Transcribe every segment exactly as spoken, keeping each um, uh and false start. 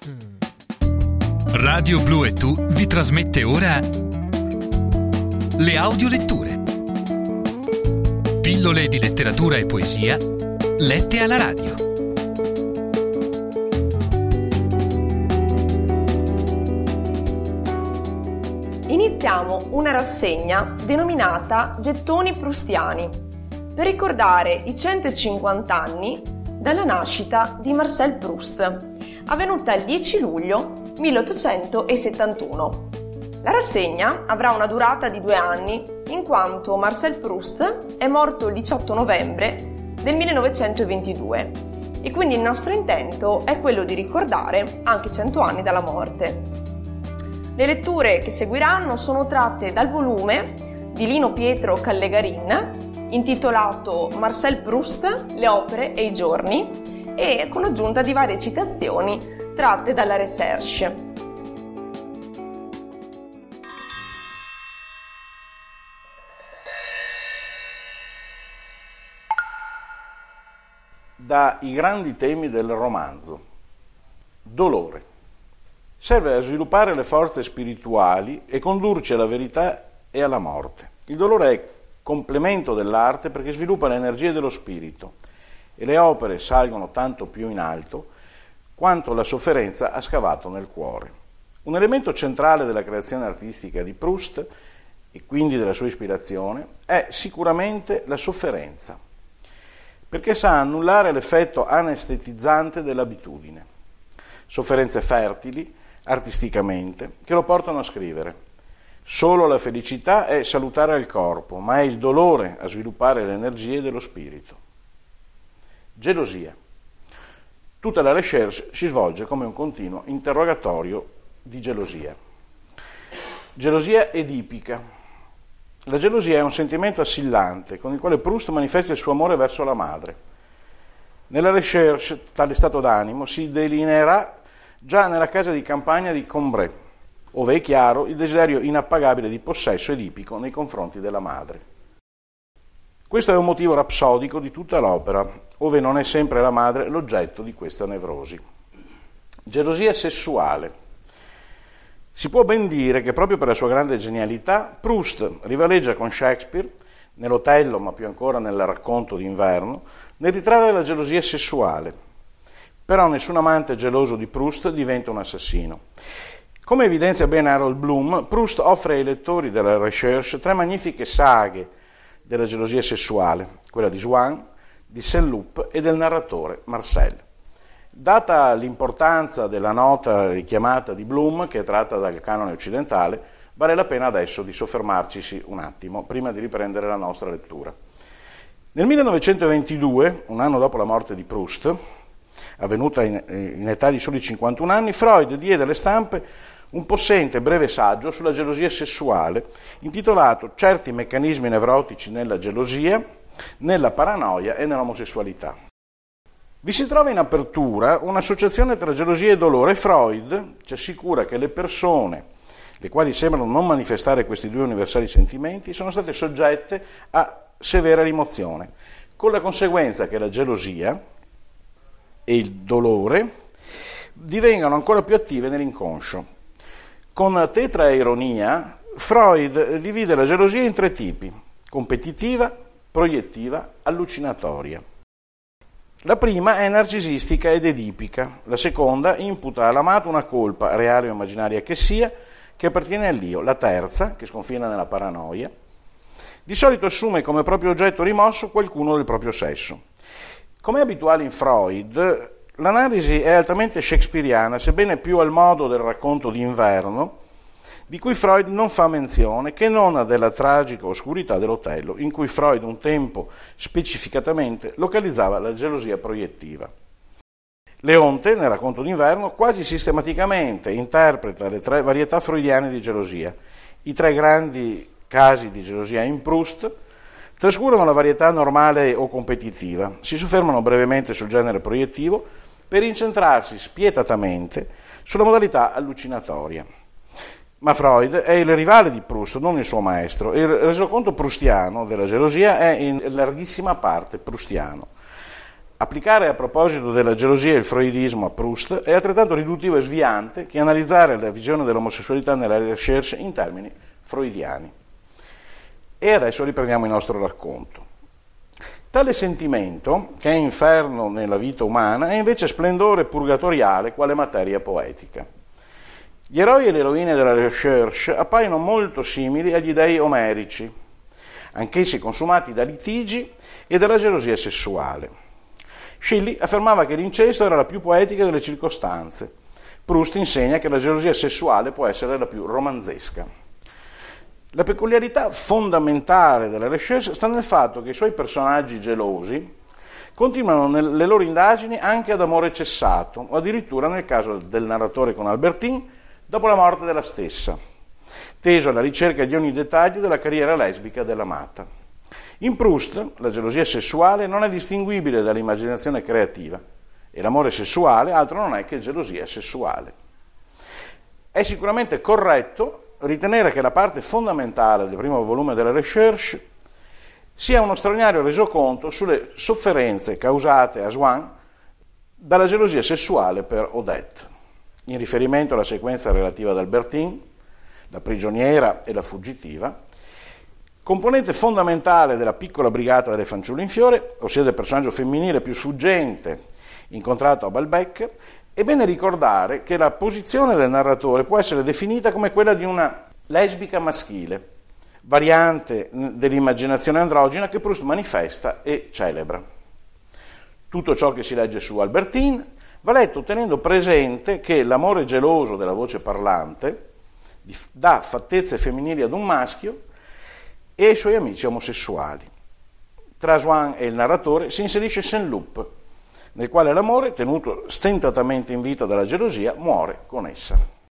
Radio Blu e Tu vi trasmette ora le audioletture. Pillole di letteratura e poesia lette alla radio. Iniziamo una rassegna denominata Gettoni Proustiani per ricordare i centocinquanta anni dalla nascita di Marcel Proust, avvenuta il dieci luglio milleottocentosettantuno. La rassegna avrà una durata di due anni, in quanto Marcel Proust è morto il diciotto novembre del millenovecentoventidue e quindi il nostro intento è quello di ricordare anche cento anni dalla morte. Le letture che seguiranno sono tratte dal volume di Lino Pietro Callegarin, intitolato Marcel Proust, le opere e i giorni, e con aggiunta di varie citazioni tratte dalla Recherche. Dai grandi temi del romanzo. Dolore. Serve a sviluppare le forze spirituali e condurci alla verità e alla morte. Il dolore è complemento dell'arte perché sviluppa le energie dello spirito e le opere salgono tanto più in alto quanto la sofferenza ha scavato nel cuore. Un elemento centrale della creazione artistica di Proust e quindi della sua ispirazione è sicuramente la sofferenza, perché sa annullare l'effetto anestetizzante dell'abitudine. Sofferenze fertili, artisticamente, che lo portano a scrivere. Solo la felicità è salutare al corpo, ma è il dolore a sviluppare le energie dello spirito. Gelosia. Tutta la recherche si svolge come un continuo interrogatorio di gelosia. Gelosia edipica. La gelosia è un sentimento assillante con il quale Proust manifesta il suo amore verso la madre. Nella recherche tale stato d'animo si delineerà già nella casa di campagna di Combray, ove è chiaro il desiderio inappagabile di possesso edipico nei confronti della madre. Questo è un motivo rapsodico di tutta l'opera, ove non è sempre la madre l'oggetto di questa nevrosi. Gelosia sessuale. Si può ben dire che proprio per la sua grande genialità, Proust rivaleggia con Shakespeare, nell'Otello ma più ancora nel Racconto d'inverno, nel ritrarre la gelosia sessuale. Però nessun amante geloso di Proust diventa un assassino. Come evidenzia bene Harold Bloom, Proust offre ai lettori della Recherche tre magnifiche saghe della gelosia sessuale, quella di Swann, di Saint-Loup e del narratore Marcel. Data l'importanza della nota richiamata di Bloom, che è tratta dal canone occidentale, vale la pena adesso di soffermarci un attimo, prima di riprendere la nostra lettura. Nel millenovecentoventidue, un anno dopo la morte di Proust, avvenuta in, in età di soli cinquantuno anni, Freud diede alle stampe un possente breve saggio sulla gelosia sessuale, intitolato Certi meccanismi nevrotici nella gelosia, nella paranoia e nell'omosessualità. Vi si trova in apertura un'associazione tra gelosia e dolore. Freud ci assicura che le persone, le quali sembrano non manifestare questi due universali sentimenti, sono state soggette a severa rimozione, con la conseguenza che la gelosia e il dolore divengano ancora più attive nell'inconscio. Con tetra ironia, Freud divide la gelosia in tre tipi: competitiva, proiettiva, allucinatoria. La prima è narcisistica ed edipica, la seconda imputa all'amato una colpa, reale o immaginaria che sia, che appartiene all'io. La terza, che sconfina nella paranoia, di solito assume come proprio oggetto rimosso qualcuno del proprio sesso. Come è abituale in Freud, l'analisi è altamente shakespeariana, sebbene più al modo del Racconto d'inverno, di cui Freud non fa menzione, che non della tragica oscurità dell'Otello, in cui Freud un tempo specificatamente localizzava la gelosia proiettiva. Leonte, nel Racconto d'inverno, quasi sistematicamente interpreta le tre varietà freudiane di gelosia. I tre grandi casi di gelosia in Proust trascurano la varietà normale o competitiva, si soffermano brevemente sul genere proiettivo per incentrarsi spietatamente sulla modalità allucinatoria. Ma Freud è il rivale di Proust, non il suo maestro. Il resoconto proustiano della gelosia è in larghissima parte proustiano. Applicare a proposito della gelosia il freudismo a Proust è altrettanto riduttivo e sviante che analizzare la visione dell'omosessualità nella recherche in termini freudiani. E adesso riprendiamo il nostro racconto. Tale sentimento, che è inferno nella vita umana, è invece splendore purgatoriale quale materia poetica. Gli eroi e le eroine della recherche appaiono molto simili agli dei omerici, anch'essi consumati da litigi e dalla gelosia sessuale. Shelley affermava che l'incesto era la più poetica delle circostanze. Proust insegna che la gelosia sessuale può essere la più romanzesca. La peculiarità fondamentale della recherche sta nel fatto che i suoi personaggi gelosi continuano nelle loro indagini anche ad amore cessato, o addirittura nel caso del narratore con Albertine, dopo la morte della stessa, teso alla ricerca di ogni dettaglio della carriera lesbica dell'amata. In Proust la gelosia sessuale non è distinguibile dall'immaginazione creativa e l'amore sessuale altro non è che gelosia sessuale. È sicuramente corretto ritenere che la parte fondamentale del primo volume della Recherche sia uno straordinario resoconto sulle sofferenze causate a Swann dalla gelosia sessuale per Odette, in riferimento alla sequenza relativa ad Albertine, la prigioniera e la fuggitiva, componente fondamentale della piccola brigata delle fanciulle in fiore, ossia del personaggio femminile più sfuggente incontrato a Balbec. È bene ricordare che la posizione del narratore può essere definita come quella di una lesbica maschile, variante dell'immaginazione androgina che Proust manifesta e celebra. Tutto ciò che si legge su Albertine va letto tenendo presente che l'amore geloso della voce parlante dà fattezze femminili ad un maschio e ai suoi amici omosessuali. Tra Swann e il narratore si inserisce Saint-Loup, nel quale l'amore, tenuto stentatamente in vita dalla gelosia, muore con essa.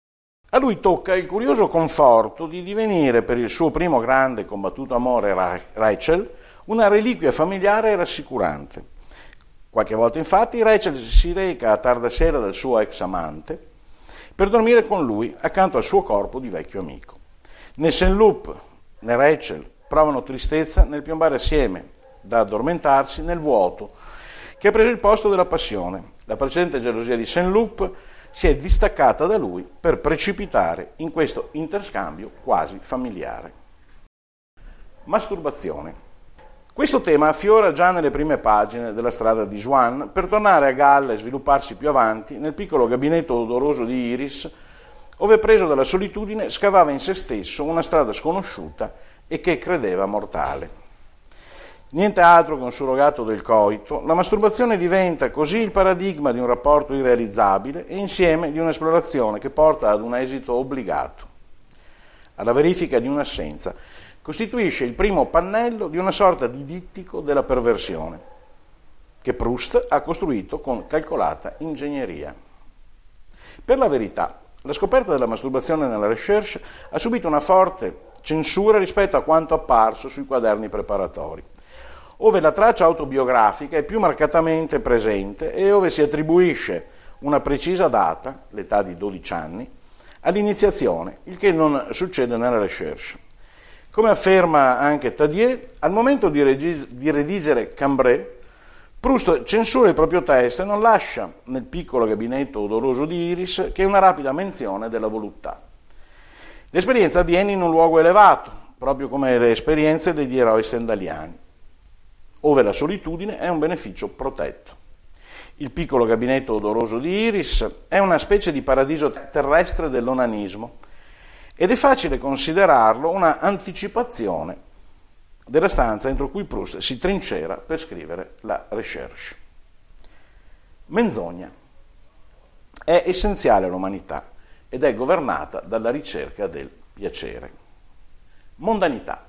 A lui tocca il curioso conforto di divenire, per il suo primo grande e combattuto amore, Rachel, una reliquia familiare e rassicurante. Qualche volta, infatti, Rachel si reca a tarda sera dal suo ex amante per dormire con lui accanto al suo corpo di vecchio amico. Né Saint-Loup né Rachel provano tristezza nel piombare assieme, da addormentarsi, nel vuoto che ha preso il posto della passione. La precedente gelosia di Saint-Loup si è distaccata da lui per precipitare in questo interscambio quasi familiare. Masturbazione. Questo tema affiora già nelle prime pagine della Strada di Swann per tornare a galla e svilupparsi più avanti nel piccolo gabinetto odoroso di Iris, ove preso dalla solitudine scavava in se stesso una strada sconosciuta e che credeva mortale. Niente altro che un surrogato del coito, la masturbazione diventa così il paradigma di un rapporto irrealizzabile e insieme di un'esplorazione che porta ad un esito obbligato, alla verifica di un'assenza. Costituisce il primo pannello di una sorta di dittico della perversione, che Proust ha costruito con calcolata ingegneria. Per la verità, la scoperta della masturbazione nella Recherche ha subito una forte censura rispetto a quanto apparso sui quaderni preparatori, ove la traccia autobiografica è più marcatamente presente e ove si attribuisce una precisa data, l'età di dodici anni, all'iniziazione, il che non succede nella Recherche. Come afferma anche Tadier, al momento di, regi- di redigere Cambrai, Proust censura il proprio testo e non lascia nel piccolo gabinetto odoroso di Iris che una rapida menzione della voluttà. L'esperienza avviene in un luogo elevato, proprio come le esperienze degli eroi stendhaliani, ove la solitudine è un beneficio protetto. Il piccolo gabinetto odoroso di Iris è una specie di paradiso terrestre dell'onanismo ed è facile considerarlo una anticipazione della stanza entro cui Proust si trincera per scrivere la Recherche. Menzogna. È essenziale all'umanità ed è governata dalla ricerca del piacere. Mondanità.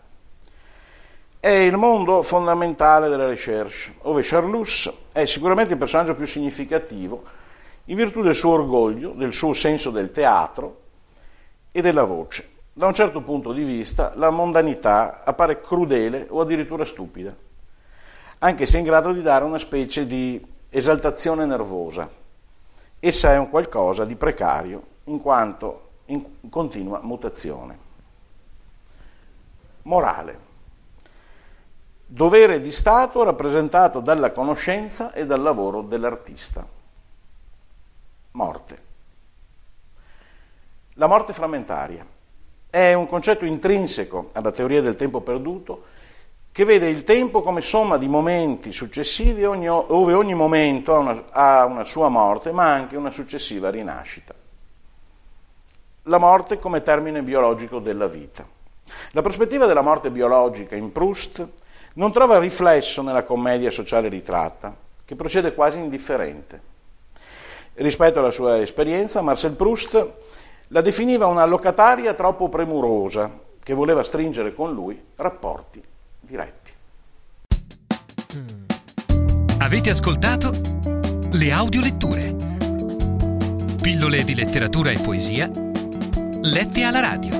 È il mondo fondamentale della Recherche, ove Charlus è sicuramente il personaggio più significativo in virtù del suo orgoglio, del suo senso del teatro e della voce. Da un certo punto di vista, la mondanità appare crudele o addirittura stupida, anche se è in grado di dare una specie di esaltazione nervosa. Essa è un qualcosa di precario, in quanto in continua mutazione. Morale. dovere di Stato rappresentato dalla conoscenza e dal lavoro dell'artista. Morte. La morte frammentaria è un concetto intrinseco alla teoria del tempo perduto che vede il tempo come somma di momenti successivi ogni, dove ogni momento ha una, ha una sua morte ma anche una successiva rinascita. La morte come termine biologico della vita. La prospettiva della morte biologica in Proust non trova riflesso nella commedia sociale ritratta, che procede quasi indifferente. Rispetto alla sua esperienza, Marcel Proust la definiva una locataria troppo premurosa che voleva stringere con lui rapporti diretti. Avete ascoltato Le Audioletture, pillole di letteratura e poesia lette alla radio.